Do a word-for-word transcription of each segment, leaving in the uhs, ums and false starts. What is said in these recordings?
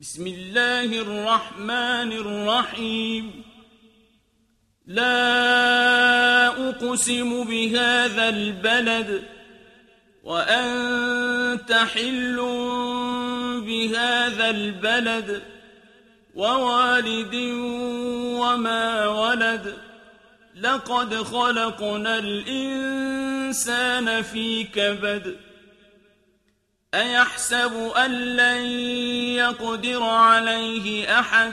بسم الله الرحمن الرحيم لا أقسم بهذا البلد وأنت حل بهذا البلد ووالد وما ولد لقد خلقنا الإنسان في كبد أيحسب أن لن يقدر عليه أحد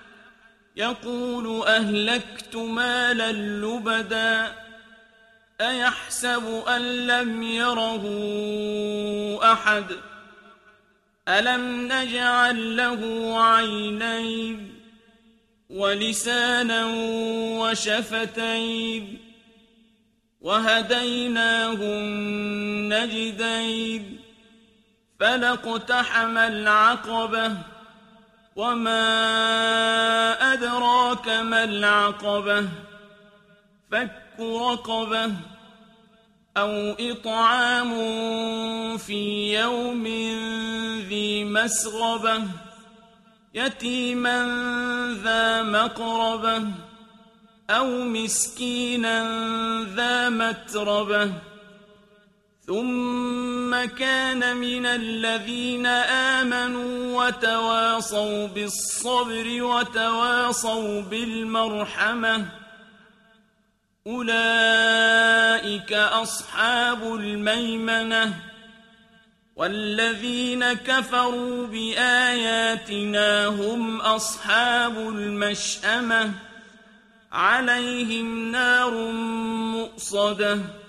يقول أهلكت مالا لبدا أيحسب أن لم يره أحد ألم نجعل له عينين ولسانا وشفتين وهديناه النجدين فلاقتحم العقبة وما أدراك ما العقبة فك رقبة أو إطعام في يوم ذي مسغبة يتيما ذا مقربة أو مسكينا ذا متربة ثم كان من الذين آمنوا وتواصوا بالصبر وتواصوا بالمرحمة أولئك أصحاب الميمنة والذين كفروا بآياتنا هم أصحاب المشأمة عليهم نار مؤصدة